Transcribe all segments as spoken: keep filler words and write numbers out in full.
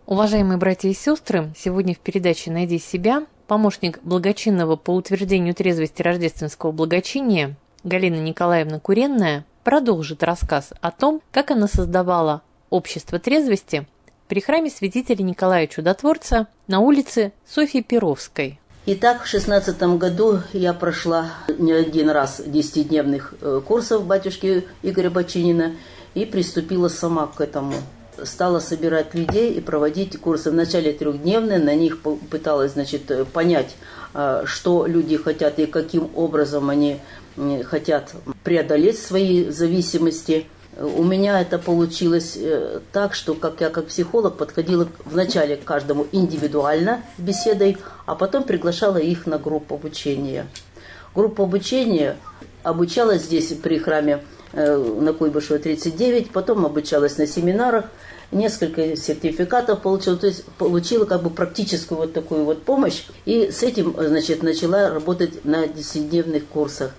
Уважаемые братья и сестры, сегодня в передаче «Найди себя» помощник благочинного по утверждению трезвости рождественского благочиния Галина Николаевна Куренная продолжит рассказ о том, как она создавала общество трезвости при храме святителя Николая Чудотворца на улице Софьи Перовской. Итак, в шестнадцатом году я прошла не один раз десятидневных курсов батюшки Игоря Бочинина и приступила сама к этому. Стала собирать людей и проводить курсы. Вначале трехдневные, на них пыталась, значит, понять, что люди хотят и каким образом они хотят преодолеть свои зависимости. У меня это получилось так, что как я как психолог подходила вначале к каждому индивидуально с беседой, а потом приглашала их на группу обучения. Группа обучения обучалась здесь при храме на Куйбышева тридцать девять, потом обучалась на семинарах, несколько сертификатов получила, то есть получила как бы практическую вот такую вот помощь, и с этим, значит, начала работать на десятидневных курсах.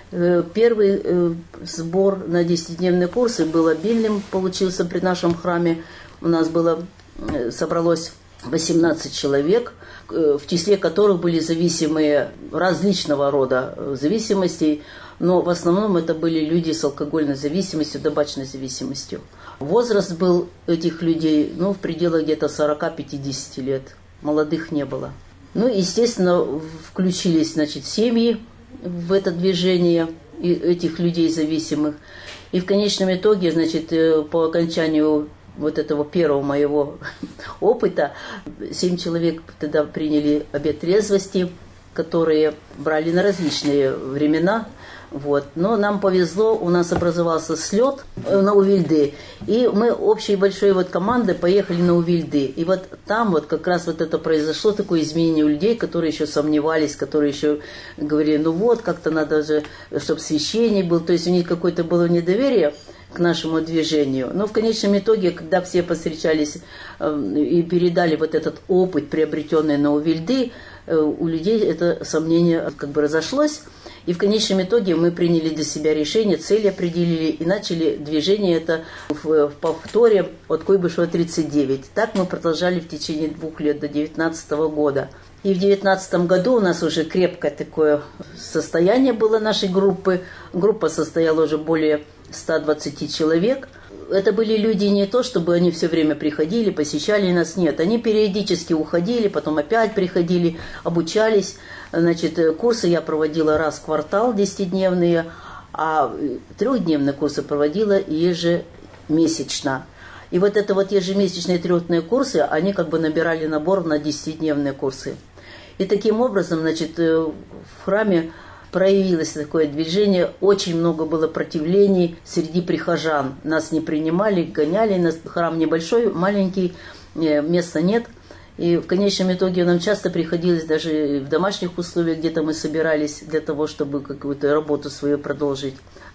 Первый сбор на десятидневные курсы был обильным, получился при нашем храме. У нас было, собралось восемнадцать человек, в числе которых были зависимые различного рода зависимостей, но в основном это были люди с алкогольной зависимостью, табачной зависимостью. Возраст был этих людей, ну, в пределах где-то сорок-пятьдесят лет. Молодых не было. Ну, естественно, включились, значит, семьи в это движение этих людей зависимых. И в конечном итоге, значит, по окончанию вот этого первого моего опыта, семь человек тогда приняли обет трезвости, которые брали на различные времена. Вот. Но нам повезло, у нас образовался слет на Увильды, и мы общей большой вот командой поехали на Увильды. И вот там вот как раз вот это произошло, такое изменение у людей, которые еще сомневались, которые еще говорили, ну вот, как-то надо же, чтобы священник был, то есть у них какое-то было недоверие к нашему движению. Но в конечном итоге, когда все повстречались э, и передали вот этот опыт, приобретенный на Увильды, э, у людей это сомнение как бы разошлось. И в конечном итоге мы приняли для себя решение, цель определили и начали движение это в, в повторе от Куйбышева тридцать девять. Так мы продолжали в течение двух лет, до девятнадцатого года. И в девятнадцатом году у нас уже крепкое такое состояние было нашей группы. Группа состояла уже более ста двадцати человек. Это были люди не то, чтобы они все время приходили, посещали нас, нет. Они периодически уходили, потом опять приходили, обучались. Значит, курсы я проводила раз в квартал, десятидневные, а трехдневные курсы проводила ежемесячно. И вот это вот ежемесячные трехдневные курсы, они как бы набирали набор на десятидневные курсы. И таким образом, значит, в храме проявилось такое движение, очень много было противлений среди прихожан. Нас не принимали, гоняли, нас храм небольшой, маленький, места нет. И в конечном итоге нам часто приходилось даже в домашних условиях, где-то мы собирались для того, чтобы какую-то работу свою продолжить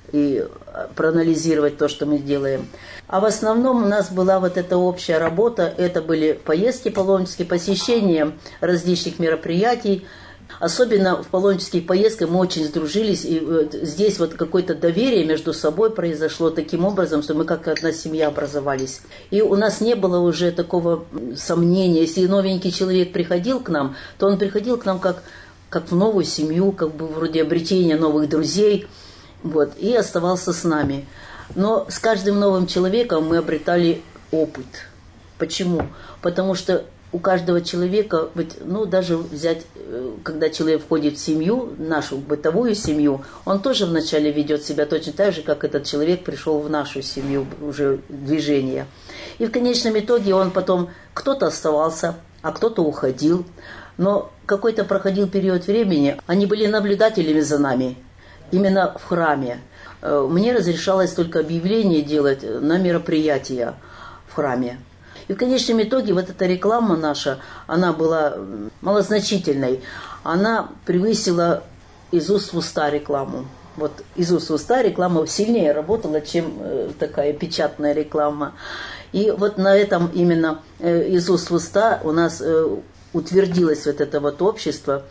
и проанализировать то, что мы делаем. А в основном у нас была вот эта общая работа, это были поездки паломнические, посещения различных мероприятий. Особенно в паломнических поездках мы очень сдружились, и здесь вот какое-то доверие между собой произошло таким образом, что мы как одна семья образовались. И у нас не было уже такого сомнения. Если новенький человек приходил к нам, то он приходил к нам как, как в новую семью, как бы вроде обретения новых друзей, вот, и оставался с нами. Но с каждым новым человеком мы обретали опыт. Почему? Потому что у каждого человека, ну, даже взять, когда человек входит в семью, нашу бытовую семью, он тоже вначале ведет себя точно так же, как этот человек пришел в нашу семью, уже движение. И в конечном итоге он потом, кто-то оставался, а кто-то уходил. Но какой-то проходил период времени, они были наблюдателями за нами, именно в храме. Мне разрешалось только объявление делать на мероприятия в храме. И в конечном итоге вот эта реклама наша, она была малозначительной. Она превысила из уст в уста рекламу. Вот из уст в уста реклама сильнее работала, чем э, такая печатная реклама. И вот на этом именно э, из уст в уста у нас э, утвердилось вот это вот общество.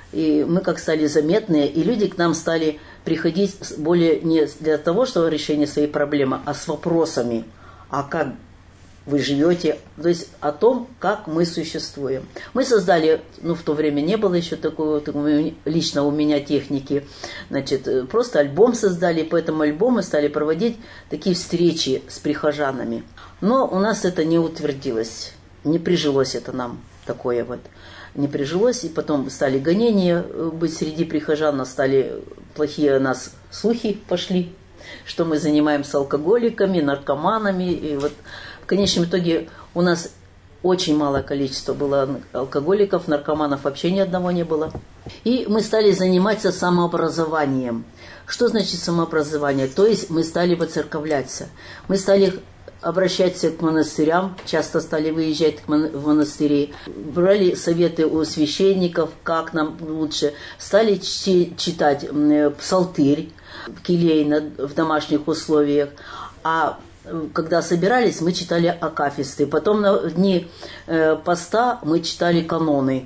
И мы как стали заметные, и люди к нам стали приходить более не для того, чтобы решение своей проблемы, а с вопросами. А как вы живете, то есть о том, как мы существуем. Мы создали, ну в то время не было еще такого, такого лично у меня техники, значит, просто альбом создали, по этому альбому стали проводить такие встречи с прихожанами. Но у нас это не утвердилось, не прижилось это нам такое вот. Не прижилось, и потом стали гонения быть среди прихожан, стали плохие у нас слухи пошли, что мы занимаемся алкоголиками, наркоманами, и вот в конечном итоге у нас очень малое количество было алкоголиков, наркоманов вообще ни одного не было. И мы стали заниматься самообразованием. Что значит самообразование? То есть мы стали воцерковляться. Мы стали обращаться к монастырям, часто стали выезжать в монастыри, брали советы у священников, как нам лучше, стали читать псалтырь келейно в домашних условиях, а когда собирались, мы читали акафисты. Потом на дни поста мы читали каноны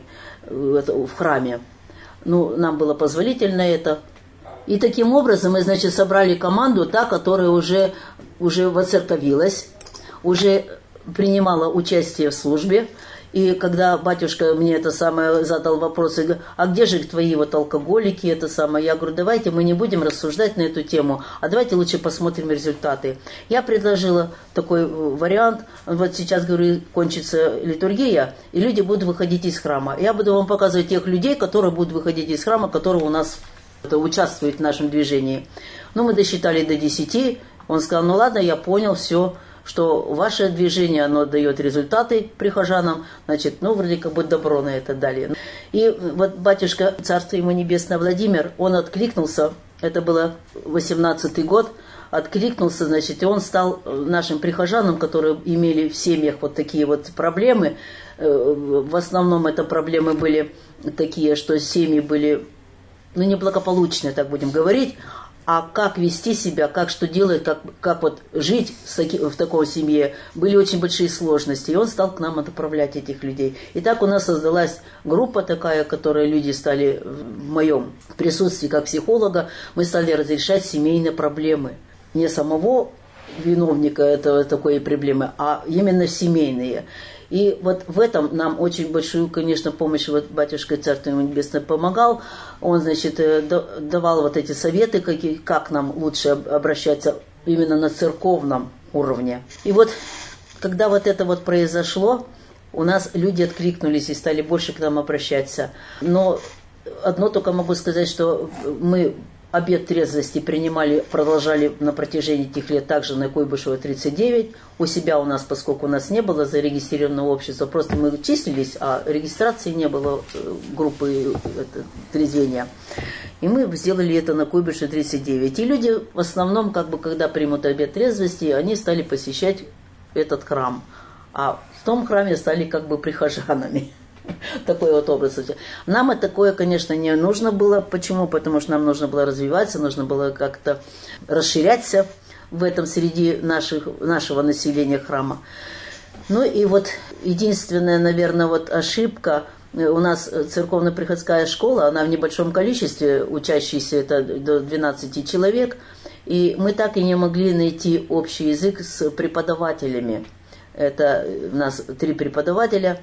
в храме. Ну, нам было позволительно это. И таким образом мы, значит, собрали команду, та, которая уже, уже воцерковилась, уже принимала участие в службе. И когда батюшка мне это самое задал вопрос, а где же твои вот алкоголики, это самое, я говорю, давайте мы не будем рассуждать на эту тему, а давайте лучше посмотрим результаты. Я предложила такой вариант, вот сейчас, говорю, кончится литургия, и люди будут выходить из храма. Я буду вам показывать тех людей, которые будут выходить из храма, которые у нас участвуют в нашем движении. Ну, мы досчитали до десяти, он сказал, ну ладно, я понял, все, что ваше движение, оно дает результаты прихожанам, значит, ну, вроде как бы добро на это дали. И вот батюшка, царство ему небесное, Владимир, он откликнулся, это было восемнадцатый год, откликнулся, значит, и он стал нашим прихожанам, которые имели в семьях вот такие вот проблемы. В основном это проблемы были такие, что семьи были, ну, неблагополучные, так будем говорить, а как вести себя, как что делать, как, как вот жить в, таки, в такой семье, были очень большие сложности. И он стал к нам отправлять этих людей. И так у нас создалась группа такая, которой люди стали в моем присутствии как психолога, мы стали разрешать семейные проблемы. Не самого виновника этого такой проблемы, а именно семейные. И вот в этом нам очень большую, конечно, помощь вот батюшка Царство ему небесное помогал. Он, значит, давал вот эти советы, какие, как нам лучше обращаться именно на церковном уровне. И вот, когда вот это вот произошло, у нас люди откликнулись и стали больше к нам обращаться. Но одно только могу сказать, что мы обет трезвости принимали, продолжали на протяжении этих лет также на Куйбышева тридцать девять. У себя у нас, поскольку у нас не было зарегистрированного общества, просто мы числились, а регистрации не было группы это, трезвения. И мы сделали это на Куйбышева тридцать девять. И люди в основном, как бы, когда примут обет трезвости, они стали посещать этот храм. А в том храме стали как бы прихожанами. Такой вот образ. Нам это такое, конечно, не нужно было. Почему? Потому что нам нужно было развиваться, нужно было как-то расширяться в этом среди наших, нашего населения храма. Ну и вот единственная, наверное, вот ошибка. У нас церковно-приходская школа, она в небольшом количестве, учащиеся это до двенадцати человек. И мы так и не могли найти общий язык с преподавателями. Это у нас три преподавателя,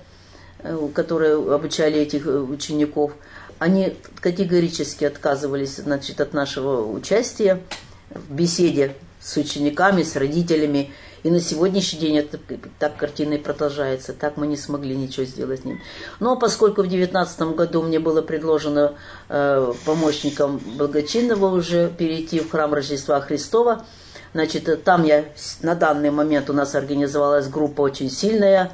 которые обучали этих учеников, они категорически отказывались, значит, от нашего участия в беседе с учениками, с родителями. И на сегодняшний день это, так картина и продолжается. Так мы не смогли ничего сделать с ним. Но поскольку в девятнадцатом году мне было предложено э, помощником благочинного уже перейти в храм Рождества Христова, значит, там я на данный момент у нас организовалась группа очень сильная,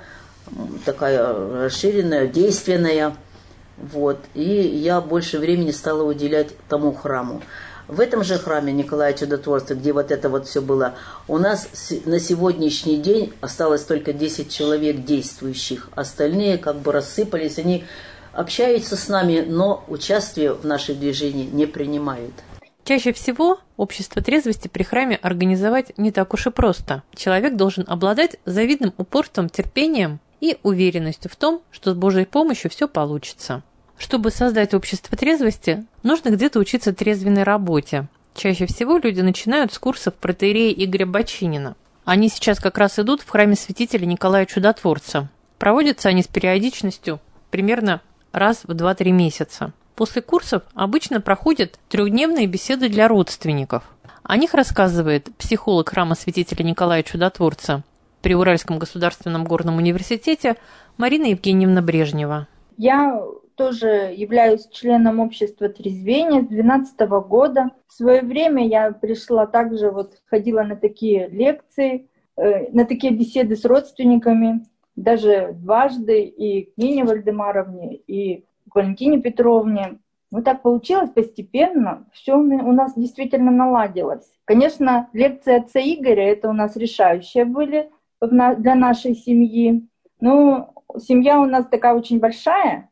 такая расширенная, действенная. Вот. И я больше времени стала уделять тому храму. В этом же храме Николая Чудотворца, где вот это вот все было, у нас на сегодняшний день осталось только десять человек действующих. Остальные как бы рассыпались, они общаются с нами, но участие в нашем движении не принимают. Чаще всего общество трезвости при храме организовать не так уж и просто. Человек должен обладать завидным упорством, терпением и уверенностью в том, что с Божьей помощью все получится. Чтобы создать общество трезвости, нужно где-то учиться трезвенной работе. Чаще всего люди начинают с курсов протоиерея Игоря Бочинина. Они сейчас как раз идут в храме святителя Николая Чудотворца. Проводятся они с периодичностью примерно раз в два-три месяца. После курсов обычно проходят трехдневные беседы для родственников. О них рассказывает психолог храма святителя Николая Чудотворца при Уральском государственном горном университете Марина Евгеньевна Брежнева. Я тоже являюсь членом общества трезвения с две тысячи двенадцатого года. В свое время я пришла также, вот ходила на такие лекции, э, на такие беседы с родственниками, даже дважды, и к Нине Вальдемаровне, и к Валентине Петровне. Ну так получилось постепенно, все у нас действительно наладилось. Конечно, лекции отца Игоря, это у нас решающие были для нашей семьи. Но семья у нас такая очень большая,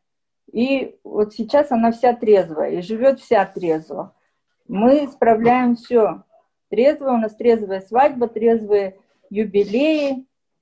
и вот сейчас она вся трезвая, и живет вся трезво. Мы справляем все трезво, у нас трезвая свадьба, трезвые юбилеи.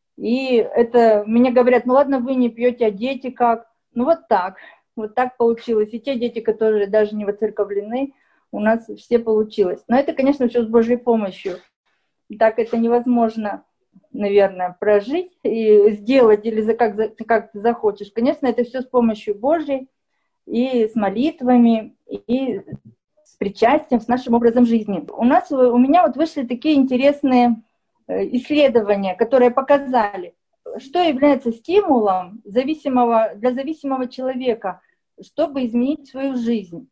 И это мне говорят, ну ладно, вы не пьете, а дети как? Ну вот так. Вот так получилось. И те дети, которые даже не воцерковлены, у нас все получилось. Но это, конечно, все с Божьей помощью. Так это невозможно, наверное, прожить и сделать, или за как, за, как ты захочешь. Конечно, это все с помощью Божьей, и с молитвами, и с причастием, с нашим образом жизни. У нас, у меня вот вышли такие интересные исследования, которые показали, что является стимулом зависимого, для зависимого человека, чтобы изменить свою жизнь.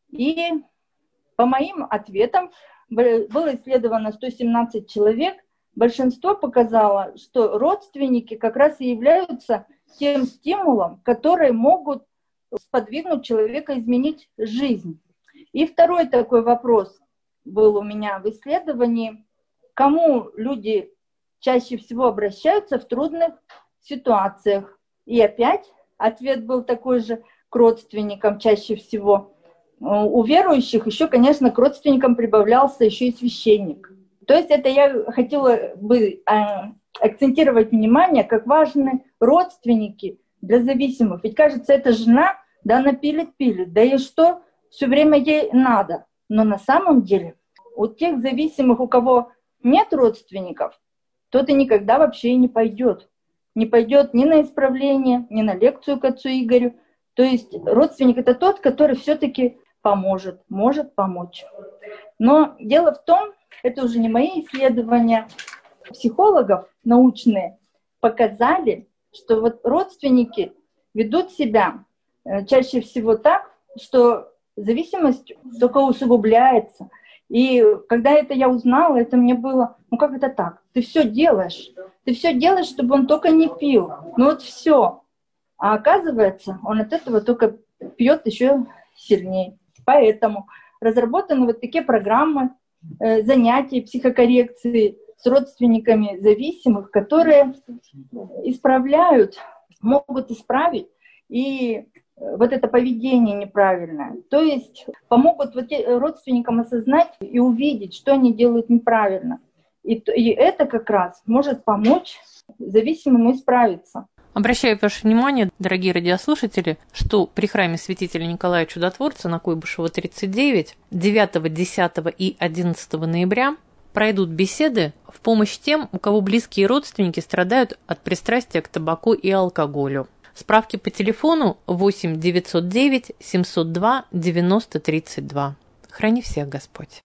И по моим ответам было исследовано сто семнадцать человек. Большинство показало, что родственники как раз и являются тем стимулом, который могут сподвигнуть человека изменить жизнь. И второй такой вопрос был у меня в исследовании. Кому люди чаще всего обращаются в трудных ситуациях? И опять ответ был такой же: к родственникам чаще всего. У верующих еще, конечно, к родственникам прибавлялся еще и священник. То есть это я хотела бы акцентировать внимание, как важны родственники для зависимых. Ведь кажется, эта жена, да, она пилит-пилит, да и что, все время ей надо. Но на самом деле у тех зависимых, у кого нет родственников, тот и никогда вообще и не пойдет. Не пойдет ни на исправление, ни на лекцию к отцу Игорю. То есть родственник — это тот, который все-таки поможет, может помочь. Но дело в том, это уже не мои исследования, психологов научные показали, что вот родственники ведут себя чаще всего так, что зависимость только усугубляется. И когда это я узнала, это мне было, ну как это так? Ты все делаешь, ты все делаешь, чтобы он только не пил. Ну вот все. А оказывается, он от этого только пьет еще сильнее. Поэтому разработаны вот такие программы э, занятий психокоррекции с родственниками зависимых, которые исправляют, могут исправить и вот это поведение неправильное. То есть помогут вот родственникам осознать и увидеть, что они делают неправильно. И, и это как раз может помочь зависимым исправиться. Обращаю ваше внимание, дорогие радиослушатели, что при храме святителя Николая Чудотворца на Куйбышева тридцать девять девятого, десятого и одиннадцатого ноября пройдут беседы в помощь тем, у кого близкие родственники страдают от пристрастия к табаку и алкоголю. Справки по телефону восемь девятьсот девять семьсот два девяносто тридцать два. Храни всех Господь.